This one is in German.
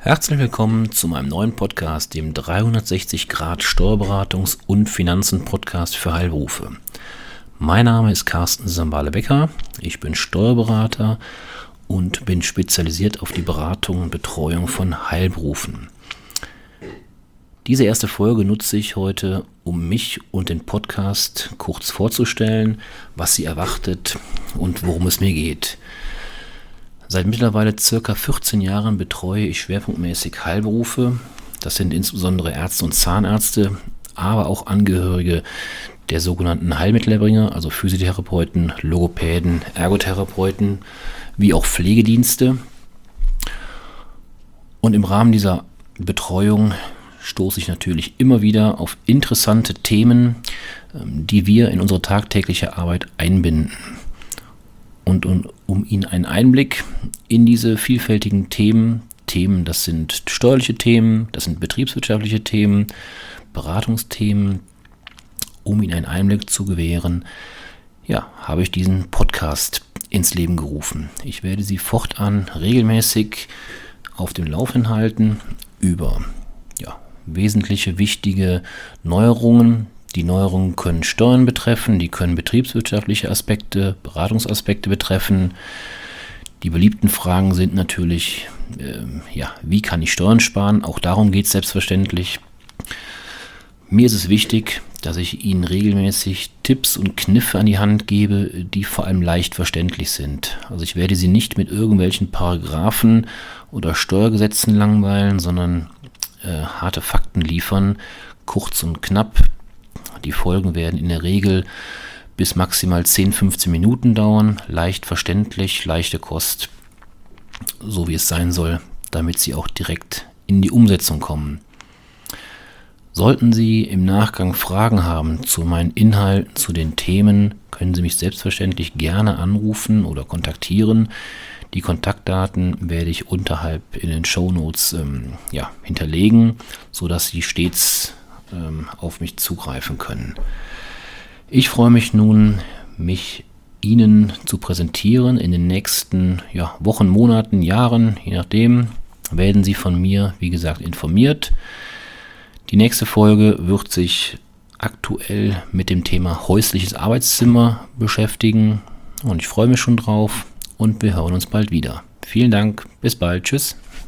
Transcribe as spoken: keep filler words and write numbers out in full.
Herzlich willkommen zu meinem neuen Podcast, dem dreihundertsechzig Grad Steuerberatungs- und Finanzen-Podcast für Heilberufe. Mein Name ist Carsten Sambale-Becker, ich bin Steuerberater und bin spezialisiert auf die Beratung und Betreuung von Heilberufen. Diese erste Folge nutze ich heute, um mich und den Podcast kurz vorzustellen, was Sie erwartet und worum es mir geht. Seit mittlerweile circa vierzehn Jahren betreue ich schwerpunktmäßig Heilberufe. Das sind insbesondere Ärzte und Zahnärzte, aber auch Angehörige der sogenannten Heilmittelerbringer, also Physiotherapeuten, Logopäden, Ergotherapeuten, wie auch Pflegedienste. Und im Rahmen dieser Betreuung stoße ich natürlich immer wieder auf interessante Themen, die wir in unsere tagtägliche Arbeit einbinden. Und um, um Ihnen einen Einblick in diese vielfältigen Themen, Themen, das sind steuerliche Themen, das sind betriebswirtschaftliche Themen, Beratungsthemen, um Ihnen einen Einblick zu gewähren, ja, habe ich diesen Podcast ins Leben gerufen. Ich werde Sie fortan regelmäßig auf dem Laufenden halten über ja, wesentliche, wichtige Neuerungen. Die Neuerungen können Steuern betreffen, die können betriebswirtschaftliche Aspekte, Beratungsaspekte betreffen. Die beliebten Fragen sind natürlich, äh, ja, wie kann ich Steuern sparen? Auch darum geht es selbstverständlich. Mir ist es wichtig, dass ich Ihnen regelmäßig Tipps und Kniffe an die Hand gebe, die vor allem leicht verständlich sind. Also ich werde Sie nicht mit irgendwelchen Paragraphen oder Steuergesetzen langweilen, sondern äh, harte Fakten liefern, kurz und knapp. Die Folgen werden in der Regel bis maximal zehn, fünfzehn Minuten dauern, leicht verständlich, leichte Kost, so wie es sein soll, damit Sie auch direkt in die Umsetzung kommen. Sollten Sie im Nachgang Fragen haben zu meinen Inhalten, zu den Themen, können Sie mich selbstverständlich gerne anrufen oder kontaktieren. Die Kontaktdaten werde ich unterhalb in den Shownotes ähm, ja, hinterlegen, sodass Sie stets ähm, auf mich zugreifen können. Ich freue mich nun, mich Ihnen zu präsentieren. In den nächsten ja, Wochen, Monaten, Jahren, je nachdem, werden Sie von mir, wie gesagt, informiert. Die nächste Folge wird sich aktuell mit dem Thema häusliches Arbeitszimmer beschäftigen und ich freue mich schon drauf und wir hören uns bald wieder. Vielen Dank, bis bald, tschüss.